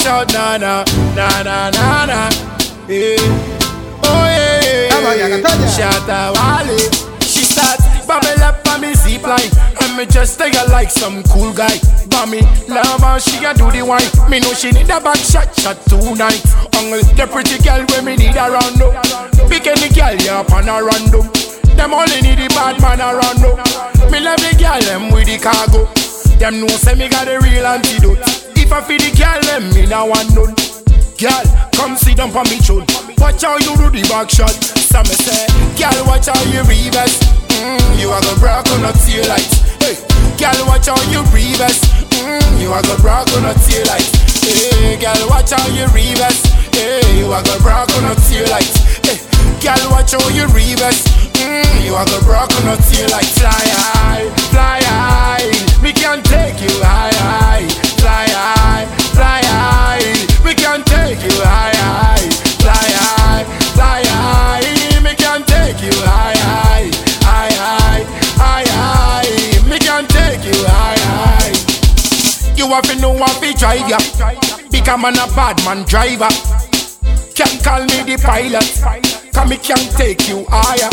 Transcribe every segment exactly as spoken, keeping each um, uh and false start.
watch out, na na, na na na na. Yeah. Oh yeah, yeah. Shatta Wale. She start bubble up on me zip line, and me just take her like some cool guy. But me love her, she a do the wine. Me know she need a back shot, shot tonight. Only the pretty girl when me need around up. Pick any girl yeah up on a random. Them only need the bad man around up. Me love the girl them with the cargo. Them know say me got the real antidote. If I feed the girl them me now want none. Girl, come sit down for me chun. Watch how you do the back shot. So me say, girl, watch how you reverse. Mm, you a go broke on a tail light. Hey, girl, watch how you reverse. Mm, you a go broke on a tail light. Hey, girl, watch how you reverse. Hey, you a go broke on a tail light. Hey, girl, watch how you reverse. Mm, you a go broke on a tail light. Fly high, fly high. We can take you high, high. Fly high, fly high. We can take you high, high. Fly high, fly high. We can take you high, high. High, high, high, high. Me can take you high, high. You have to know what we drive ya. Become a bad man driver. Can't call me the pilot, cause me can take you higher.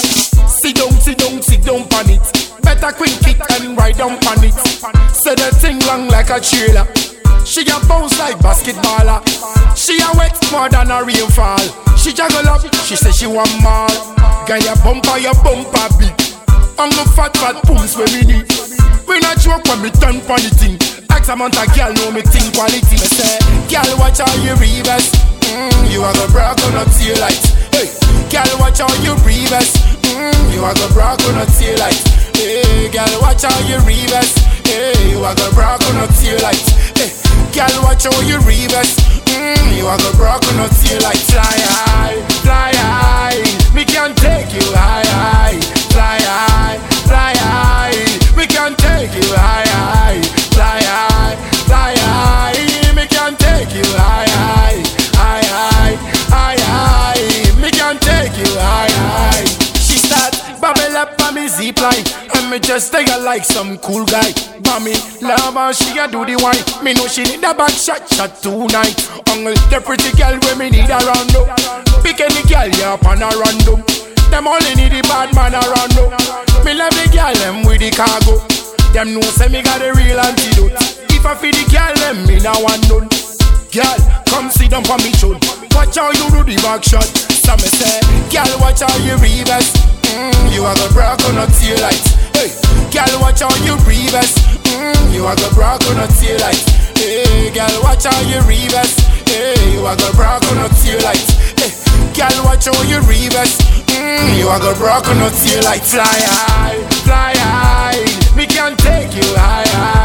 Sit down, sit down, sit down on it. Better quick kick and ride down on it. Say the thing long like a trailer. She a bounce like basketballer. She a wet more than a rainfall. She juggle up, she say she want more. Girl, your bumper, your bumper big. On the fat, fat pumps where we need. We not joke when me turn for the thing. X amount of girl know me think quality. Me say, girl, watch how you reverse. Mm, you a go broke on a tail light. Hey, girl, watch how you reverse. Mm, you a go broke on a tail light. Hey, girl, watch how you reverse. Hey, you a go broke on a tail light. Hey, girl, watch how you reverse. Mm, you a go broke on a tail light. Fly high, fly high. We can take you high, high. Fly high, fly high. We can take you high, high. Fly high, fly high. We can take you high, high. High, high, high, high. Me can take you high, high. She start bubble up on me zip line, and me just take her like some cool guy. But me love her, she a do the wine. Me know she need a back shot, shot tonight. Only the pretty girl when me need around up. Pick any girl yeah up on a random. Them only need the bad man around up. Me love the girl them with the cargo. Them know say me got the real antidote. If I feed the girl them me now want none. Girl, come sit down for me chun. Watch how you do the back shot. So me say, girl, watch how you reverse. Mm, you a go broke on a tail light. Hey, girl, watch how you reverse. Mm, you a go broke on a tail light. Hey, girl, watch how you reverse. Hey, you a go broke on a tail light. Hey, girl, watch how you reverse. Mm, you a go broke on a tail light. Fly high, fly high. We can take you high, high.